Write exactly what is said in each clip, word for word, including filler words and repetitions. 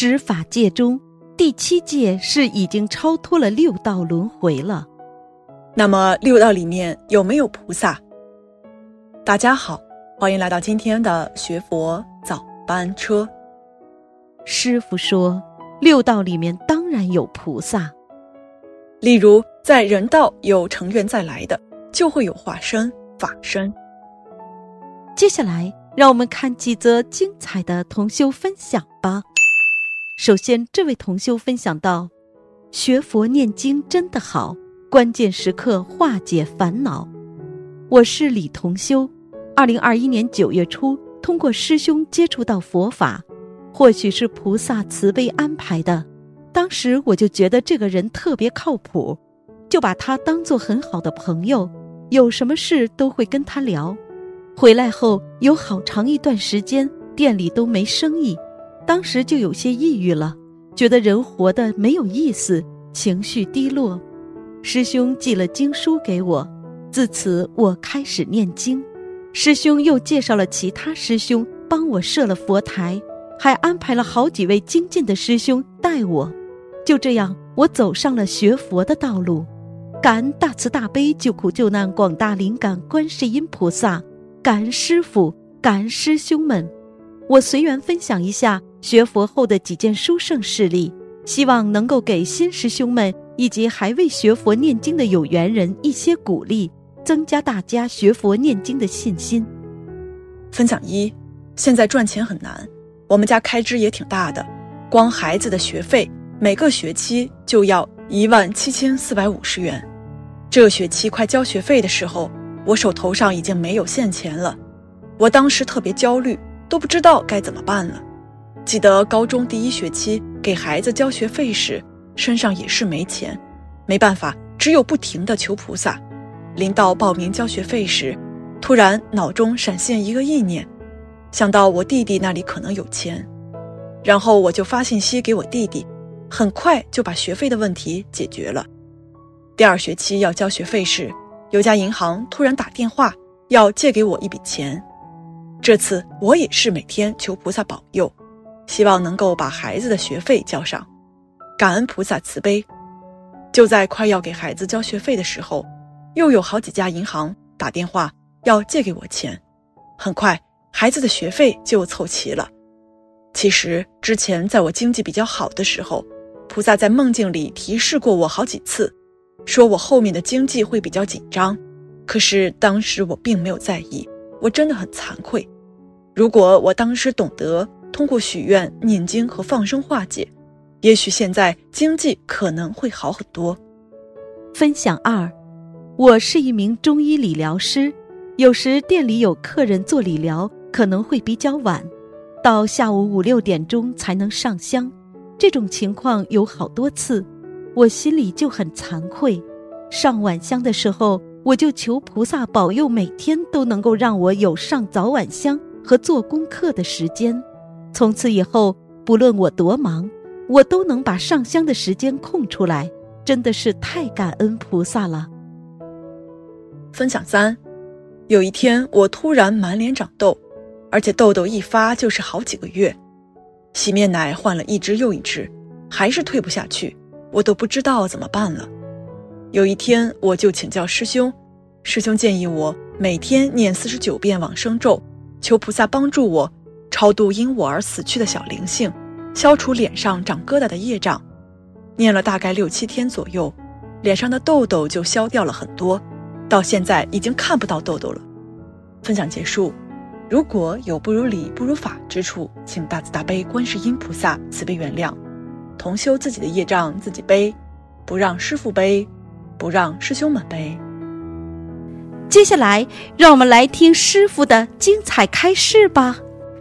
十法界中，第七界是已经超脱了六道轮回了。 那么六道里面有没有菩萨？大家好，欢迎来到今天的学佛早班车。 师父说，六道里面当然有菩萨。 例如在人道有成愿再来的，就会有化身、法身。 接下来让我们看几则精彩的同修分享吧。首先，这位同修分享到，学佛念经真的好，关键时刻化解烦恼。我是李同修，二零二一年九月初通过师兄接触到佛法，或许是菩萨慈悲安排的，当时我就觉得这个人特别靠谱，就把他当作很好的朋友，有什么事都会跟他聊。回来后有好长一段时间店里都没生意，当时就有些抑郁了，觉得人活得没有意思，情绪低落。师兄寄了经书给我，自此我开始念经。师兄又介绍了其他师兄帮我设了佛台，还安排了好几位精进的师兄带我。就这样，我走上了学佛的道路。感恩大慈大悲救苦救难广大灵感观世音菩萨，感恩师父，感恩师兄们。我随缘分享一下学佛后的几件殊胜事例，希望能够给新师兄们以及还未学佛念经的有缘人一些鼓励，增加大家学佛念经的信心。 分享一，现在赚钱很难，我们家开支也挺大的，光孩子的学费每个学期就要一万七千四百五十元。这学期快交学费的时候，我手头上已经没有现钱了，我当时特别焦虑，都不知道该怎么办了。记得高中第一学期给孩子交学费时，身上也是没钱，没办法，只有不停地求菩萨。临到报名交学费时，突然脑中闪现一个意念，想到我弟弟那里可能有钱，然后我就发信息给我弟弟，很快就把学费的问题解决了。第二学期要交学费时，有家银行突然打电话要借给我一笔钱。这次我也是每天求菩萨保佑，希望能够把孩子的学费交上，感恩菩萨慈悲。就在快要给孩子交学费的时候，又有好几家银行打电话要借给我钱，很快孩子的学费就凑齐了。其实之前在我经济比较好的时候，菩萨在梦境里提示过我好几次，说我后面的经济会比较紧张，可是当时我并没有在意，我真的很惭愧。如果我当时懂得通过许愿、念经和放生化解，也许现在经济可能会好很多。 分享二，我是一名中医理疗师，有时店里有客人做理疗可能会比较晚，到下午五六点钟才能上香，这种情况有好多次，我心里就很惭愧。上晚香的时候，我就求菩萨保佑每天都能够让我有上早晚香和做功课的时间。从此以后，不论我多忙，我都能把上香的时间空出来，真的是太感恩菩萨了。 分享三，有一天我突然满脸长痘，而且痘痘一发就是好几个月，洗面奶换了一支又一支，还是退不下去，我都不知道怎么办了。有一天我就请教师兄，师兄建议我每天念四十九遍往生咒，求菩萨帮助我超度因我而死去的小灵性，消除脸上长疙瘩的业障。念了大概六七天左右，脸上的痘痘就消掉了很多，到现在已经看不到痘痘了。分享结束，如果有不如理不如法之处，请大慈大悲观世音菩萨慈悲原谅。同修自己的业障自己背，不让师父背，不让师兄们背。 接下来让我们来听师父的精彩开示吧。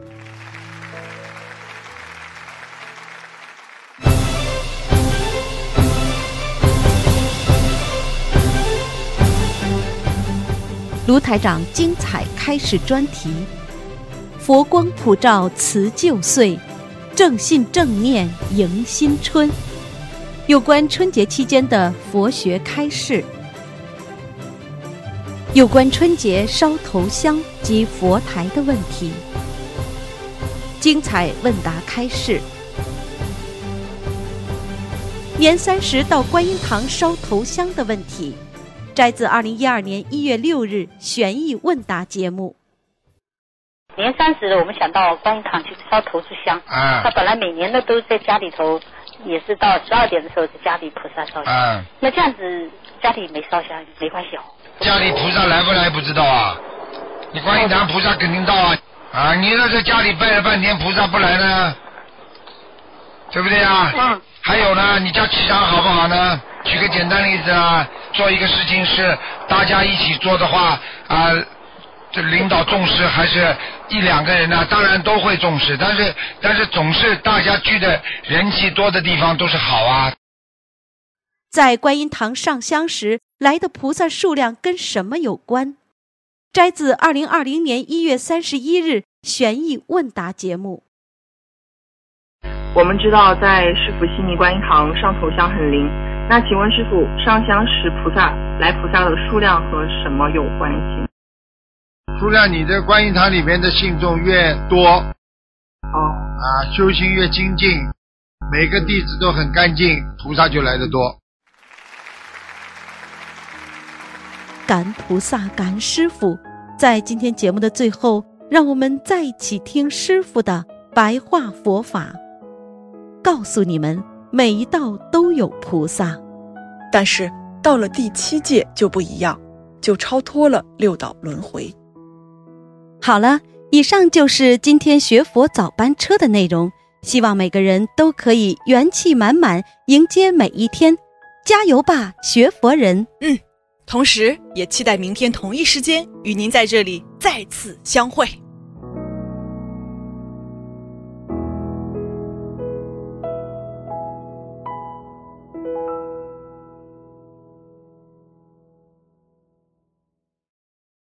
卢台长精彩开示专题：佛光普照辞旧岁，正信正念迎新春。有关春节期间的佛学开示，有关春节烧头香及佛台的问题。精彩问答开示： 年三十到观音堂烧头香的问题，摘自二零一二年一月六日悬疑问答节目。 年三十我们想到观音堂去烧头炷香， 啊， 他本来每年呢都在家里头，也是到十二点的时候在家里菩萨烧香， 啊， 那这样子家里没烧香没关系哦。 家里菩萨来不来不知道啊，你观音堂菩萨肯定到啊，啊，你要在家里拜了半天菩萨不来呢，对不对啊？ 嗯。 还有呢，你家气场好不好呢？举个简单例子啊，做一个事情是大家一起做的话啊，这领导重视还是一两个人呢？当然都会重视，但是但是总是大家聚的人气多的地方都是好啊。 在观音堂上香时来的菩萨数量跟什么有关？摘自二零二零年一月三十一日悬疑问答节目。 我们知道在师父悉尼观音堂上头香很灵，那请问师父，上香时菩萨来菩萨的数量和什么有关系？ 数量你的观音堂里面的信众越多， 哦， 啊，修行越精进，每个弟子都很干净，菩萨就来得多。 感菩萨，感师父。在今天节目的最后，让我们再一起听师父的白话佛法，告诉你们每一道都有菩萨， 但是到了第七界就不一样，就超脱了六道轮回。 好了，以上就是今天学佛早班车的内容，希望每个人都可以元气满满迎接每一天，加油吧，学佛人！ 嗯，同时也期待明天同一时间与您在这里再次相会。